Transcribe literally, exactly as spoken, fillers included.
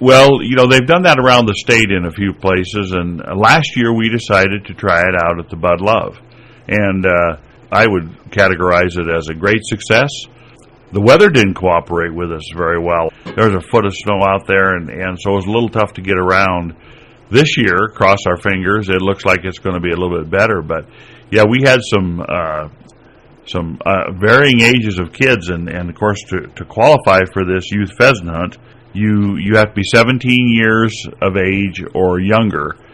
Well, you know, they've done that around the state in a few places, and last year we decided to try it out at the Bud Love. And uh, I would categorize it as a great success. The weather didn't cooperate with us very well. There was a foot of snow out there, and, and so it was a little tough to get around. This year, cross our fingers, it looks like it's going to be a little bit better. But, yeah, we had some uh, some uh, varying ages of kids, and, and of course, to, to qualify for this youth pheasant hunt, you, you have to be seventeen years of age or younger.